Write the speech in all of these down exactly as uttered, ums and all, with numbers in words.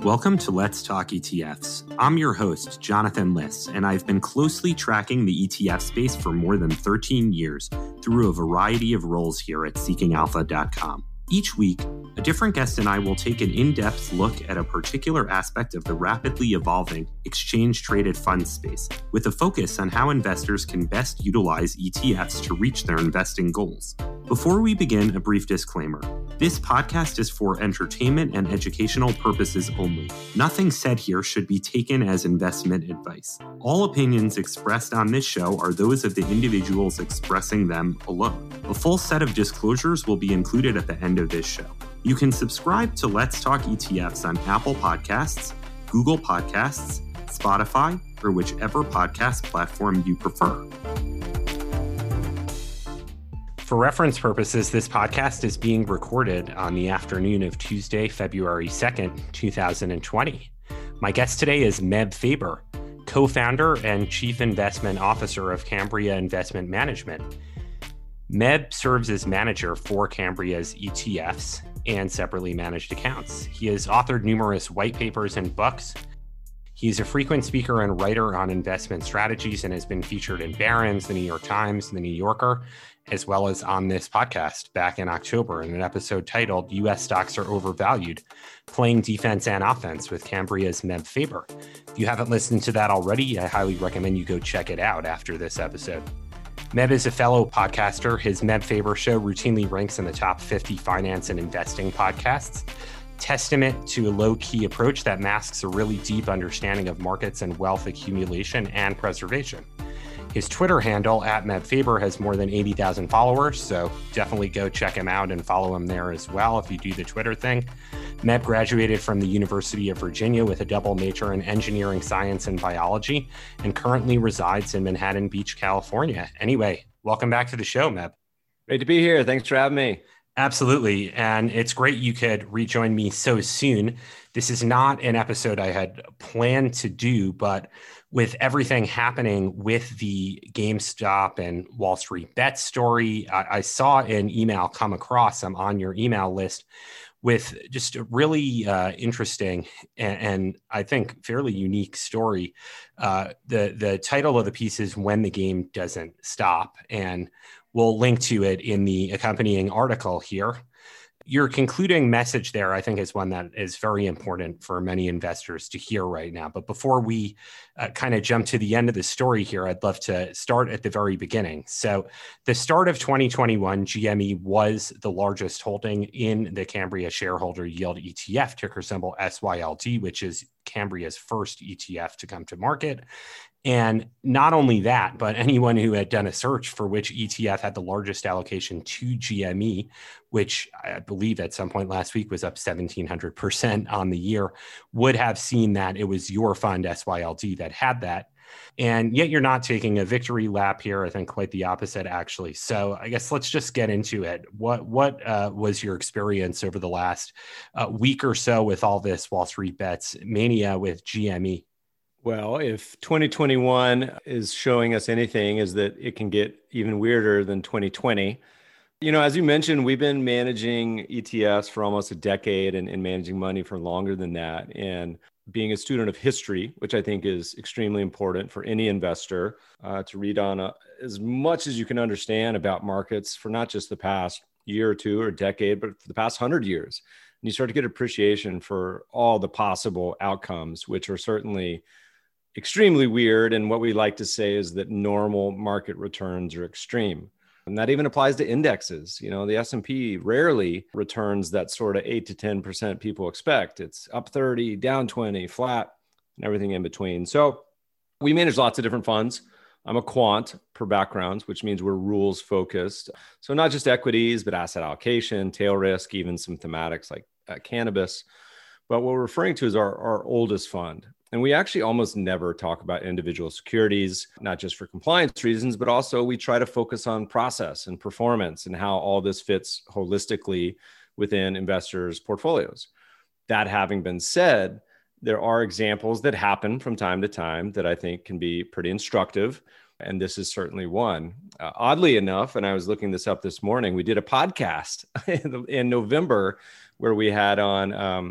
Welcome to Let's Talk E T Fs. I'm your host, Jonathan Liss, and I've been closely tracking the E T F space for more than thirteen years through a variety of roles here at seeking alpha dot com. Each week, a different guest and I will take an in-depth look at a particular aspect of the rapidly evolving exchange-traded fund space, with a focus on how investors can best utilize E T Fs to reach their investing goals. Before we begin, a brief disclaimer. This podcast is for entertainment and educational purposes only. Nothing said here should be taken as investment advice. All opinions expressed on this show are those of the individuals expressing them alone. A full set of disclosures will be included at the end of this show. You can subscribe to Let's Talk E T Fs on Apple Podcasts, Google Podcasts, Spotify, or whichever podcast platform you prefer. For reference purposes, this podcast is being recorded on the afternoon of Tuesday, February second, two thousand twenty. My guest today is Meb Faber, co-founder and chief investment officer of Cambria Investment Management. Meb serves as manager for Cambria's E T Fs and separately managed accounts. He has authored numerous white papers and books. He's a frequent speaker and writer on investment strategies and has been featured in Barron's, the New York Times, the New Yorker, as well as on this podcast back in October in an episode titled U S Stocks Are Overvalued, Playing Defense and Offense with Cambria's Meb Faber. If you haven't listened to that already, I highly recommend you go check it out after this episode. Meb is a fellow podcaster. His Meb Faber show routinely ranks in the top fifty finance and investing podcasts, testament to a low-key approach that masks a really deep understanding of markets and wealth accumulation and preservation. His Twitter handle, at Meb Faber, has more than eighty thousand followers, so definitely go check him out and follow him there as well if you do the Twitter thing. Meb graduated from the University of Virginia with a double major in engineering science and biology and currently resides in Manhattan Beach, California. Anyway, welcome back to the show, Meb. Great to be here. Thanks for having me. Absolutely. And it's great you could rejoin me so soon. This is not an episode I had planned to do, but with everything happening with the GameStop and Wall Street Bet story, I, I saw an email come across. I'm on your email list with just a really uh, interesting and, and I think fairly unique story. Uh, the, the title of the piece is When the Game Doesn't Stop, and we'll link to it in the accompanying article here. Your concluding message there, I think, is one that is very important for many investors to hear right now. But before we uh, kind of jump to the end of the story here, I'd love to start at the very beginning. So the start of twenty twenty-one, G M E was the largest holding in the Cambria Shareholder Yield E T F, ticker symbol S Y L D, which is Cambria's first E T F to come to market. And not only that, but anyone who had done a search for which E T F had the largest allocation to G M E, which I believe at some point last week was up seventeen hundred percent on the year, would have seen that it was your fund, S Y L D, that had that. And yet you're not taking a victory lap here. I think quite the opposite, actually. So I guess let's just get into it. What what uh, was your experience over the last uh, week or so with all this Wall Street Bets mania with G M E? Well, if twenty twenty-one is showing us anything, is that it can get even weirder than twenty twenty. You know, as you mentioned, we've been managing E T Fs for almost a decade and, and managing money for longer than that. And being a student of history, which I think is extremely important for any investor uh, to read on a, as much as you can understand about markets for not just the past year or two or decade, but for the past hundred years. And you start to get appreciation for all the possible outcomes, which are certainly extremely weird. And what we like to say is that normal market returns are extreme. And that even applies to indexes. You know, the S and P rarely returns that sort of eight to ten percent people expect. It's up thirty, down twenty, flat, and everything in between. So we manage lots of different funds. I'm a quant per background, which means we're rules focused. So not just equities, but asset allocation, tail risk, even some thematics like uh, cannabis. But what we're referring to is our, our oldest fund. And we actually almost never talk about individual securities, not just for compliance reasons, but also we try to focus on process and performance and how all this fits holistically within investors' portfolios. That having been said, there are examples that happen from time to time that I think can be pretty instructive. And this is certainly one. Uh, oddly enough, and I was looking this up this morning, we did a podcast in, in November where we had on um,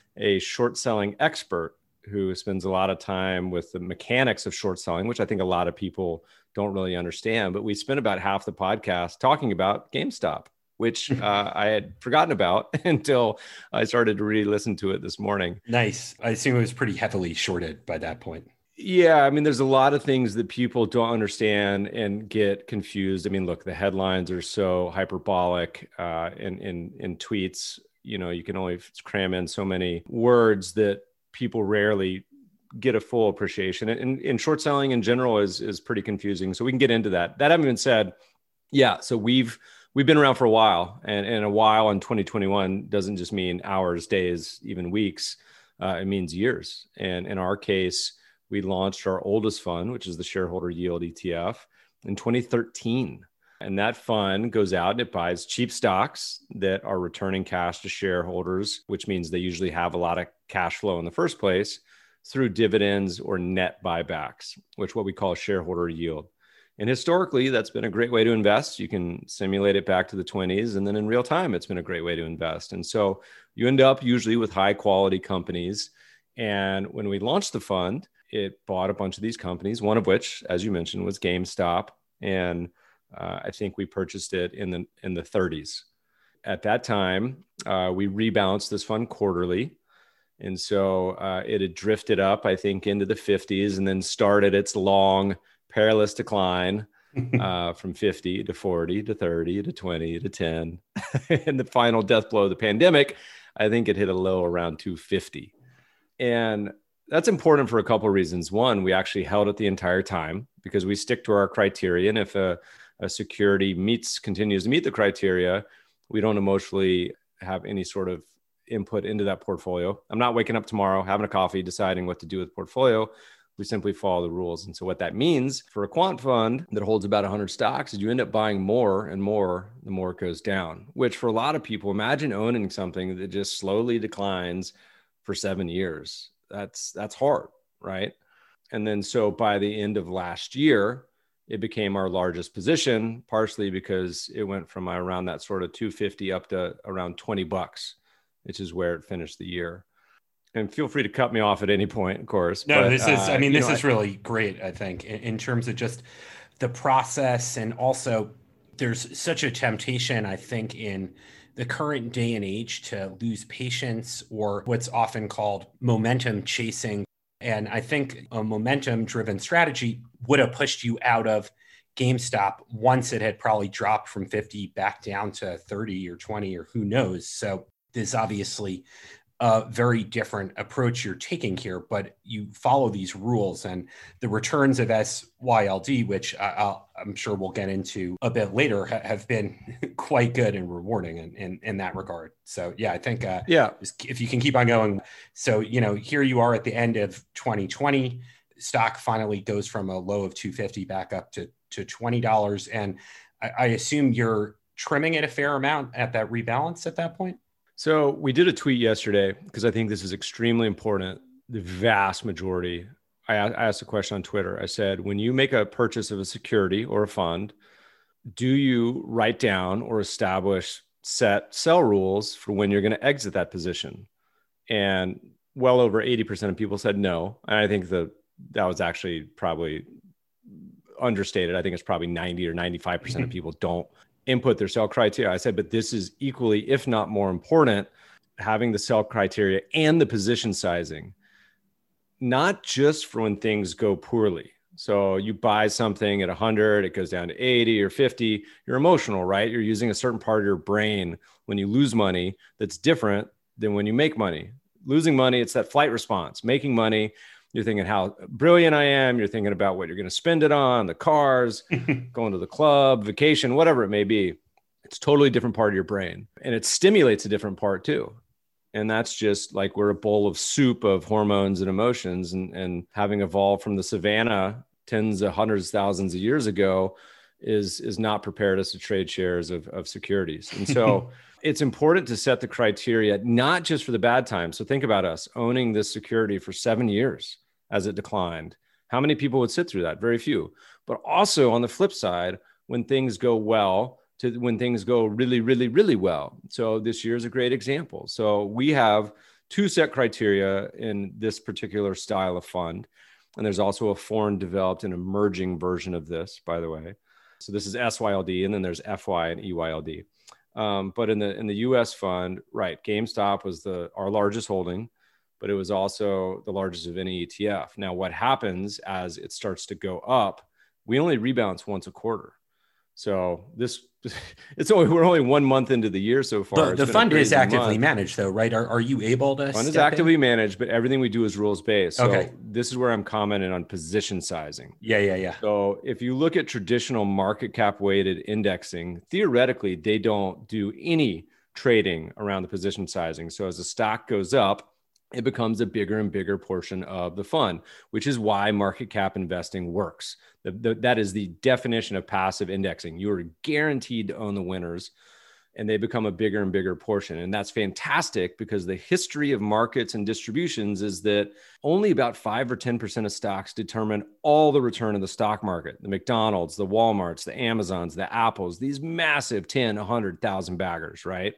a short selling expert who spends a lot of time with the mechanics of short selling, which I think a lot of people don't really understand. But we spent about half the podcast talking about GameStop, which uh, I had forgotten about until I started to really listen to it this morning. Nice. I assume it was pretty heavily shorted by that point. Yeah, I mean, there's a lot of things that people don't understand and get confused. I mean, look, the headlines are so hyperbolic uh, in, in, in tweets. You know, you can only cram in so many words that people rarely get a full appreciation. And, and short selling in general is, is pretty confusing. So we can get into that. That having been said, yeah, so we've we've been around for a while. And, and a while in twenty twenty-one doesn't just mean hours, days, even weeks. Uh, it means years. And in our case, we launched our oldest fund, which is the shareholder yield E T F, in twenty thirteen. And that fund goes out and it buys cheap stocks that are returning cash to shareholders, which means they usually have a lot of cash flow in the first place through dividends or net buybacks, which what we call shareholder yield. And historically, that's been a great way to invest. You can simulate it back to the twenties. And then in real time, it's been a great way to invest. And so you end up usually with high quality companies. And when we launched the fund, it bought a bunch of these companies, one of which, as you mentioned, was GameStop. And uh, I think we purchased it in the in the thirties. At that time, uh, we rebalanced this fund quarterly. And so uh, it had drifted up, I think, into the fifties and then started its long, perilous decline uh, from fifty to forty to thirty to twenty to ten. And the final death blow of the pandemic, I think it hit a low around two fifty. And that's important for a couple of reasons. One, we actually held it the entire time because we stick to our criteria. And if a, a security meets, continues to meet the criteria, we don't emotionally have any sort of input into that portfolio. I'm not waking up tomorrow, having a coffee, deciding what to do with the portfolio. We simply follow the rules. And so what that means for a quant fund that holds about one hundred stocks is you end up buying more and more the more it goes down, which for a lot of people, imagine owning something that just slowly declines for seven years. That's that's hard, right? And then so by the end of last year, it became our largest position, partially because it went from around that sort of two fifty up to around twenty bucks, which is where it finished the year. And feel free to cut me off at any point, of course. No, but, this is, uh, I mean, this know, is really great, I think, in, in terms of just the process. And also there's such a temptation, I think, in the current day and age to lose patience or what's often called momentum chasing. And I think a momentum driven strategy would have pushed you out of GameStop once it had probably dropped from fifty back down to thirty or twenty or who knows. So there's obviously a very different approach you're taking here, but you follow these rules, and the returns of S Y L D, which I'll, I'm sure we'll get into a bit later, ha- have been quite good and rewarding in, in, in that regard. So yeah, I think uh, yeah, if you can keep on going. So, you know, here you are at the end of twenty twenty, stock finally goes from a low of two fifty back up to, to twenty dollars. And I, I assume you're trimming it a fair amount at that rebalance at that point? So we did a tweet yesterday because I think this is extremely important. The vast majority, I, I asked a question on Twitter. I said, when you make a purchase of a security or a fund, do you write down or establish set sell rules for when you're going to exit that position? And well over eighty percent of people said no. And I think the, that was actually probably understated. I think it's probably ninety or ninety-five percent of people don't input their sell criteria. I said, but this is equally, if not more important, having the sell criteria and the position sizing, not just for when things go poorly. So you buy something at one hundred, it goes down to eighty or fifty, you're emotional, right? You're using a certain part of your brain when you lose money that's different than when you make money. Losing money, it's that flight response. Making money, you're thinking how brilliant I am. You're thinking about what you're going to spend it on, the cars, going to the club, vacation, whatever it may be. It's totally different part of your brain. And it stimulates a different part too. And that's just like we're a bowl of soup of hormones and emotions. And, and having evolved from the savannah tens of hundreds, thousands of years ago is, is not prepared us to trade shares of, of securities. And so it's important to set the criteria, not just for the bad times. So think about us owning this security for seven years as it declined. How many people would sit through that? Very few. But also on the flip side, when things go well, to when things go really, really, really well. So this year is a great example. So we have two set criteria in this particular style of fund. And there's also a foreign developed and emerging version of this, by the way. So this is S Y L D, and then there's F Y and E Y L D. Um, but in the in the U S fund, right, GameStop was the our largest holding, but it was also the largest of any E T F. Now, what happens as it starts to go up, we only rebalance once a quarter. So this, it's only, we're only one month into the year so far. The, the fund is actively month. managed though, right? Are, are you able to Fund is actively in? managed, but everything we do is rules based. So okay. This is where I'm commenting on position sizing. Yeah, yeah, yeah. So if you look at traditional market cap weighted indexing, theoretically, they don't do any trading around the position sizing. So as the stock goes up, it becomes a bigger and bigger portion of the fund, which is why market cap investing works. The, the, that is the definition of passive indexing. You are guaranteed to own the winners, and they become a bigger and bigger portion. And that's fantastic because the history of markets and distributions is that only about five or ten percent of stocks determine all the return of the stock market. The McDonald's, the Walmarts, the Amazons, the Apples, these massive ten, one hundred thousand baggers, right?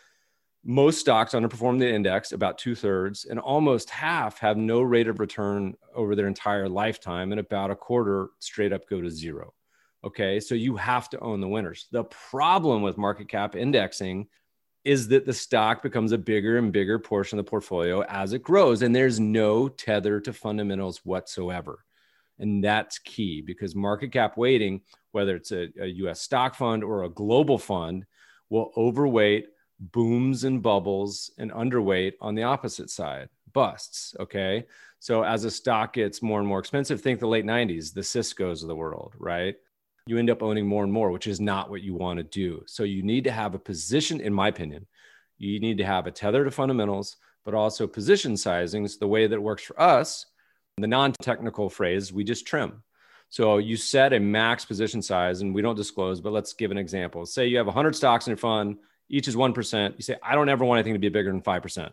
Most stocks underperform the index, about two thirds, and almost half have no rate of return over their entire lifetime, and about a quarter straight up go to zero. Okay, so you have to own the winners. The problem with market cap indexing is that the stock becomes a bigger and bigger portion of the portfolio as it grows, and there's no tether to fundamentals whatsoever. And that's key because market cap weighting, whether it's a, a U S stock fund or a global fund, will overweight booms and bubbles and underweight on the opposite side, busts. Okay. So as a stock gets more and more expensive, think the late nineties, the Cisco's of the world, right? You end up owning more and more, which is not what you want to do. So you need to have a position, in my opinion, you need to have a tether to fundamentals, but also position sizing is the way that works for us. The non-technical phrase, we just trim. So you set a max position size, and we don't disclose, but let's give an example. Say you have one hundred stocks in your fund, each is one percent. You say, I don't ever want anything to be bigger than five percent.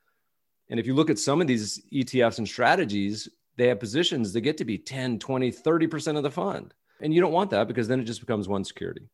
And if you look at some of these E T Fs and strategies, they have positions that get to be ten, twenty, thirty percent of the fund. And you don't want that because then it just becomes one security.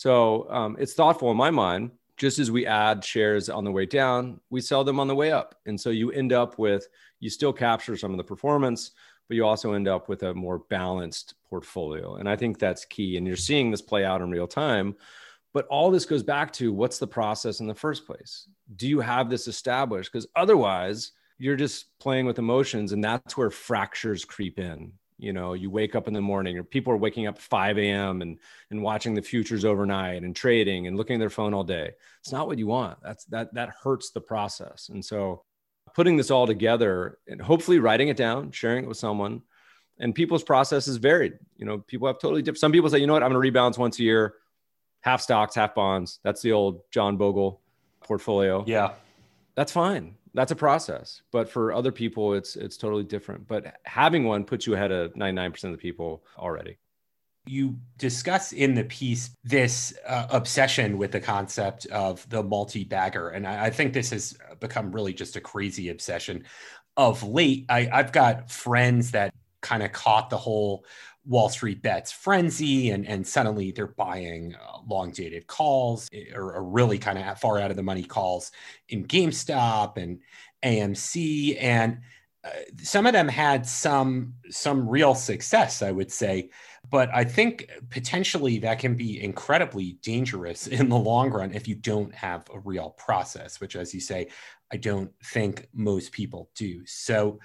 So um, it's thoughtful in my mind, just as we add shares on the way down, we sell them on the way up. And so you end up with, you still capture some of the performance, but you also end up with a more balanced portfolio. And I think that's key. And you're seeing this play out in real time. But all this goes back to what's the process in the first place? Do you have this established? Because otherwise, you're just playing with emotions, and that's where fractures creep in. You know, you wake up in the morning, or people are waking up five a.m. and and watching the futures overnight and trading and looking at their phone all day. It's not what you want. That's that that hurts the process. And so, putting this all together and hopefully writing it down, sharing it with someone, and people's process is varied. You know, people have totally different. Some people say, you know what, I'm going to rebalance once a year. Half stocks, half bonds. That's the old John Bogle portfolio. Yeah. That's fine. That's a process. But for other people, it's it's totally different. But having one puts you ahead of ninety-nine percent of the people already. You discuss in the piece this uh, obsession with the concept of the multi-bagger. And I, I think this has become really just a crazy obsession of late. I, I've got friends that kind of caught the whole Wall Street bets frenzy, and, and suddenly they're buying uh, long dated calls or, or really kind of far out of the money calls in GameStop and A M C. And uh, some of them had some, some real success, I would say. But I think potentially that can be incredibly dangerous in the long run if you don't have a real process, which, as you say, I don't think most people do. So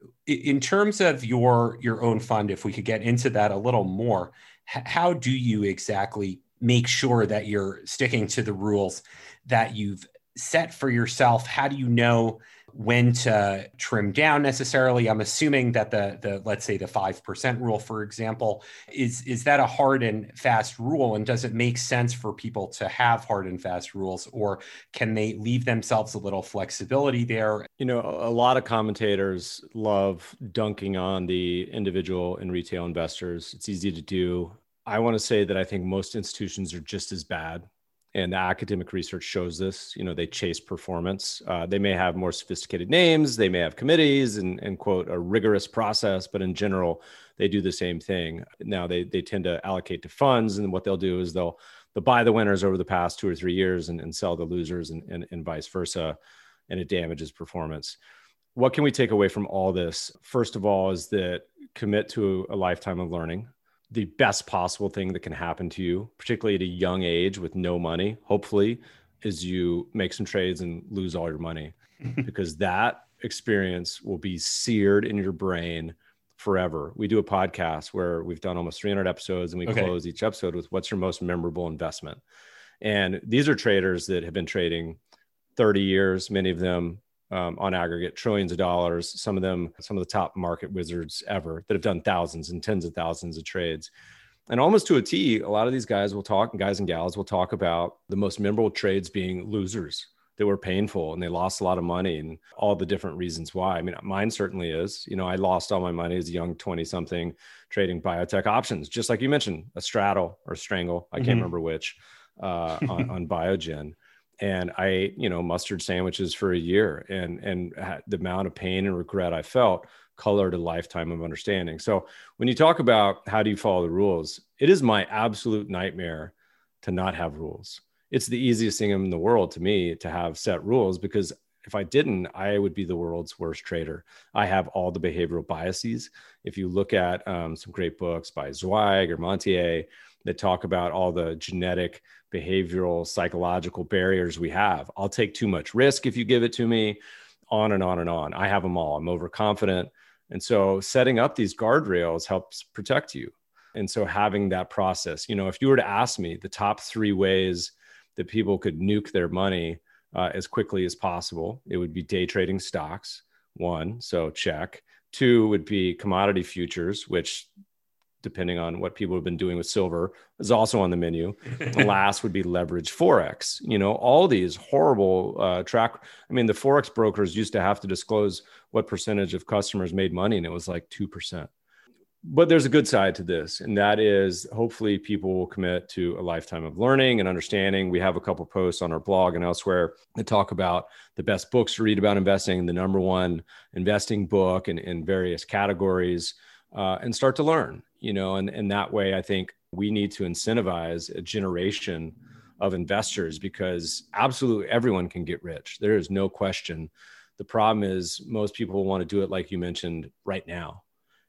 in terms of your your own fund, if we could get into that a little more, h- how do you exactly make sure that you're sticking to the rules that you've set for yourself? How do you know when to trim down necessarily? I'm assuming that the, the let's say the five percent rule, for example, is, is that a hard and fast rule? And does it make sense for people to have hard and fast rules, or can they leave themselves a little flexibility there? You know, a lot of commentators love dunking on the individual and retail investors. It's easy to do. I want to say that I think most institutions are just as bad. And the academic research shows this. You know, they chase performance. Uh, they may have more sophisticated names. They may have committees and, and quote, a rigorous process. But in general, they do the same thing. Now, they they tend to allocate to funds. And what they'll do is they'll, they'll buy the winners over the past two or three years and, and sell the losers, and, and, and vice versa. and it damages performance. What can we take away from all this? First of all, is that commit to a lifetime of learning. The best possible thing that can happen to you, particularly at a young age with no money, hopefully, is you make some trades and lose all your money, because that experience will be seared in your brain forever. We do a podcast where we've done almost three hundred episodes, and we okay. close each episode with what's your most memorable investment. And these are traders that have been trading thirty years, many of them um, on aggregate trillions of dollars, some of them, some of the top market wizards ever that have done thousands and tens of thousands of trades. And almost to a T, a lot of these guys will talk, guys and gals will talk about the most memorable trades being losers that were painful and they lost a lot of money, and all the different reasons why. I mean, mine certainly is. You know, I lost all my money as a young twenty something trading biotech options, just like you mentioned, a straddle or strangle. I can't mm-hmm. remember which uh, on, on Biogen. And I ate, you know, mustard sandwiches for a year, and, and the amount of pain and regret I felt colored a lifetime of understanding. So when you talk about how do you follow the rules, it is my absolute nightmare to not have rules. It's the easiest thing in the world to me to have set rules, because if I didn't, I would be the world's worst trader. I have all the behavioral biases. If you look at um, some great books by Zweig or Montier that talk about all the genetic, behavioral, psychological barriers we have, I'll take too much risk if you give it to me, on and on and on. I have them all. I'm overconfident. And so setting up these guardrails helps protect you. And so having that process, you know, if you were to ask me the top three ways that people could nuke their money uh, as quickly as possible, it would be day trading stocks, one, so check. Two would be commodity futures, which, depending on what people have been doing with silver, is also on the menu. The last would be leverage Forex. You know, all these horrible uh, track. I mean, the Forex brokers used to have to disclose what percentage of customers made money, and it was like two percent. But there's a good side to this, and that is hopefully people will commit to a lifetime of learning and understanding. We have a couple posts on our blog and elsewhere that talk about the best books to read about investing, the number one investing book in, in various categories, uh, and start to learn, you know, and, and that way I think we need to incentivize a generation of investors, because absolutely everyone can get rich. There is no question. The problem is most people want to do it, like you mentioned, right now.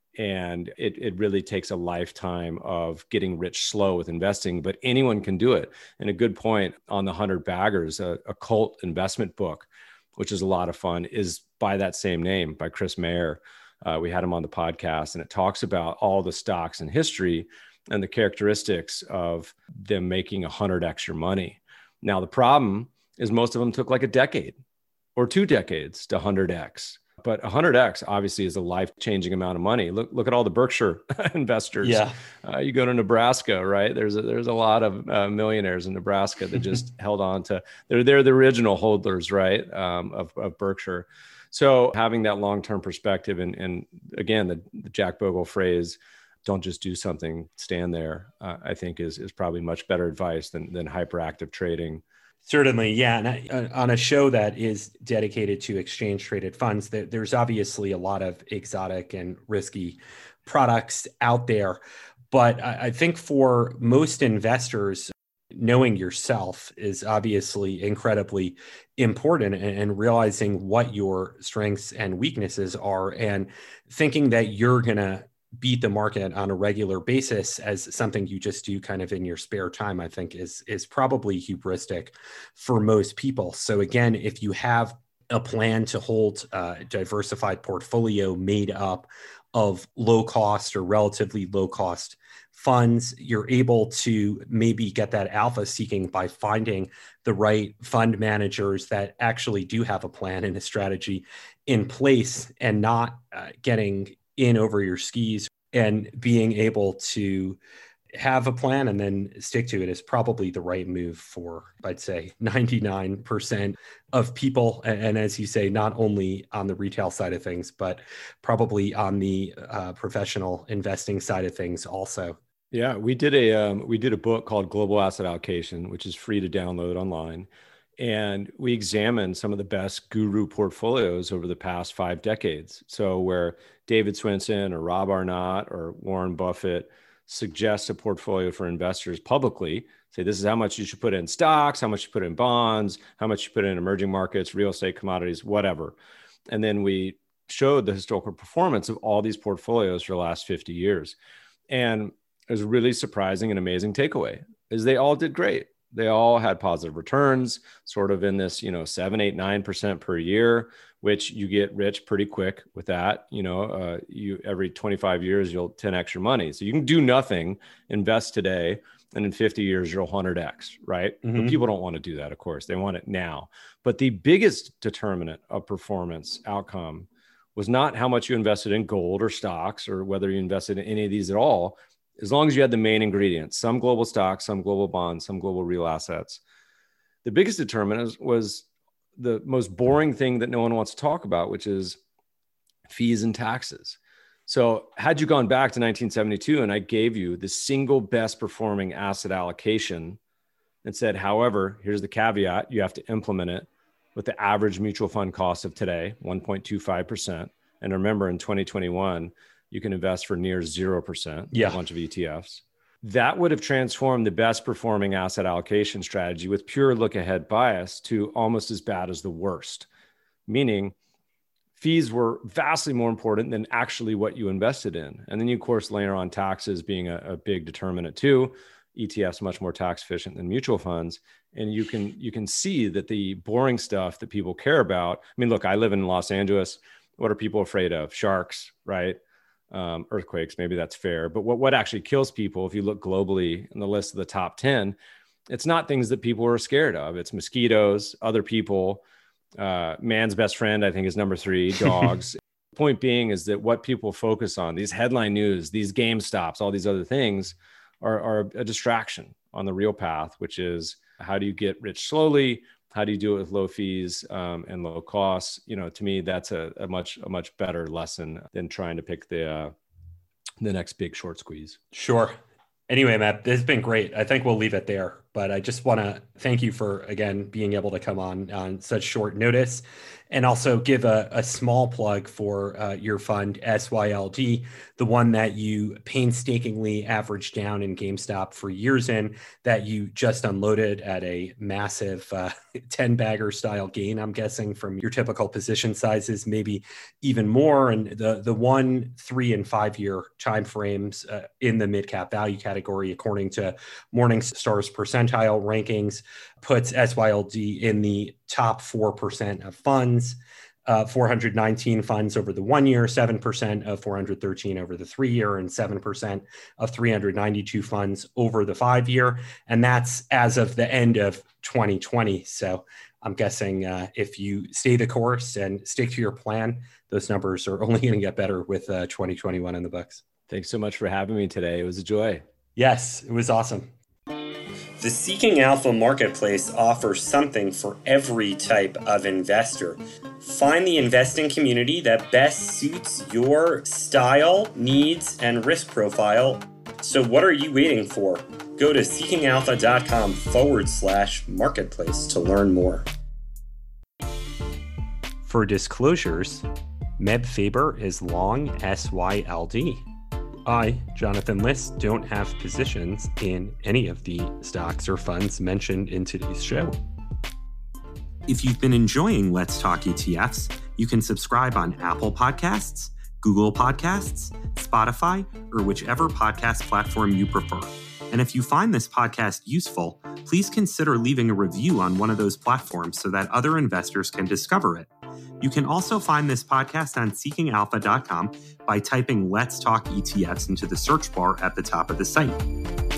And it, it really takes a lifetime of getting rich slow with investing, but anyone can do it. And a good point on the one hundred Baggers, a, a cult investment book, which is a lot of fun, is by that same name, by Chris Mayer. Uh, we had him on the podcast, and it talks about all the stocks in history and the characteristics of them making one hundred x your money. Now, the problem is most of them took like a decade or two decades to one hundred x. But one hundred x obviously is a life-changing amount of money. Look, look at all the Berkshire investors. Yeah, uh, you go to Nebraska, right? There's a, there's a lot of uh, millionaires in Nebraska that just held on to. They're they're the original holders, right? Um, of, of Berkshire. So having that long-term perspective, and and again, the, the Jack Bogle phrase, "Don't just do something, stand there," uh, I think is is probably much better advice than than hyperactive trading. Certainly, yeah. And on a show that is dedicated to exchange traded funds, there's obviously a lot of exotic and risky products out there. But I think for most investors, knowing yourself is obviously incredibly important, and realizing what your strengths and weaknesses are, and thinking that you're going to beat the market on a regular basis as something you just do kind of in your spare time, I think is, is probably hubristic for most people. So again, if you have a plan to hold a diversified portfolio made up of low cost or relatively low cost funds, you're able to maybe get that alpha seeking by finding the right fund managers that actually do have a plan and a strategy in place, and not uh, getting in over your skis, and being able to have a plan and then stick to it is probably the right move for, I'd say, ninety-nine percent of people. And, and as you say, not only on the retail side of things, but probably on the uh, professional investing side of things also. Yeah, we did a um, we did a book called Global Asset Allocation, which is free to download online. And we examined some of the best guru portfolios over the past five decades. So where David Swensen or Rob Arnott or Warren Buffett suggest a portfolio for investors publicly, say, this is how much you should put in stocks, how much you put in bonds, how much you put in emerging markets, real estate, commodities, whatever. And then we showed the historical performance of all these portfolios for the last fifty years. And it was a really surprising and amazing takeaway is they all did great. They all had positive returns, sort of in this, you know, seven, eight, nine percent per year, which you get rich pretty quick with that. You know, uh, you every twenty-five years, you'll ten x your money. So you can do nothing, invest today, and in fifty years, you'll one hundred x, right? Mm-hmm. But people don't want to do that, of course. They want it now. But the biggest determinant of performance outcome was not how much you invested in gold or stocks or whether you invested in any of these at all, as long as you had the main ingredients, some global stocks, some global bonds, some global real assets. The biggest determinant was the most boring thing that no one wants to talk about, which is fees and taxes. So had you gone back to nineteen seventy-two and I gave you the single best performing asset allocation and said, however, here's the caveat, you have to implement it with the average mutual fund cost of today, one point two five percent. And remember, in twenty twenty-one, you can invest for near zero percent, yeah. a bunch of E T Fs. That would have transformed the best performing asset allocation strategy with pure look ahead bias to almost as bad as the worst, meaning fees were vastly more important than actually what you invested in. And then you, of course, layer on taxes being a, a big determinant too. E T Fs much more tax efficient than mutual funds. And you can you can see that the boring stuff that people care about. I mean, look, I live in Los Angeles. What are people afraid of? Sharks, right? Um, earthquakes, maybe that's fair. But what, what actually kills people, if you look globally in the list of the top ten, it's not things that people are scared of. It's mosquitoes, other people. Uh, man's best friend, I think, is number three, dogs. Point being is that what people focus on, these headline news, these GameStops, all these other things are, are a distraction on the real path, which is how do you get rich slowly? How do you do it with low fees um, and low costs? You know, to me, that's a, a much a much better lesson than trying to pick the uh, the next big short squeeze. Sure. Anyway, Matt, this has been great. I think we'll leave it there. But I just want to thank you for, again, being able to come on on such short notice, and also give a, a small plug for uh, your fund, S Y L D, the one that you painstakingly averaged down in GameStop for years in, that you just unloaded at a massive uh, ten bagger style gain, I'm guessing, from your typical position sizes, maybe even more. And the, the one, three, and five year timeframes uh, in the mid cap value category, according to Morningstar's percentile rankings, puts S Y L D in the top four percent of funds, uh, four hundred nineteen funds over the one year, seven percent of four hundred thirteen over the three year, and seven percent of three hundred ninety-two funds over the five year. And that's as of the end of twenty twenty. So I'm guessing uh, if you stay the course and stick to your plan, those numbers are only going to get better with uh, twenty twenty-one in the books. Thanks so much for having me today. It was a joy. Yes, it was awesome. The Seeking Alpha Marketplace offers something for every type of investor. Find the investing community that best suits your style, needs, and risk profile. So what are you waiting for? Go to seekingalpha.com forward slash marketplace to learn more. For disclosures, Meb Faber is long S Y L D. I, Jonathan List, don't have positions in any of the stocks or funds mentioned in today's show. If you've been enjoying Let's Talk E T Fs, you can subscribe on Apple Podcasts, Google Podcasts, Spotify, or whichever podcast platform you prefer. And if you find this podcast useful, please consider leaving a review on one of those platforms so that other investors can discover it. You can also find this podcast on seeking alpha dot com by typing Let's Talk E T Fs into the search bar at the top of the site.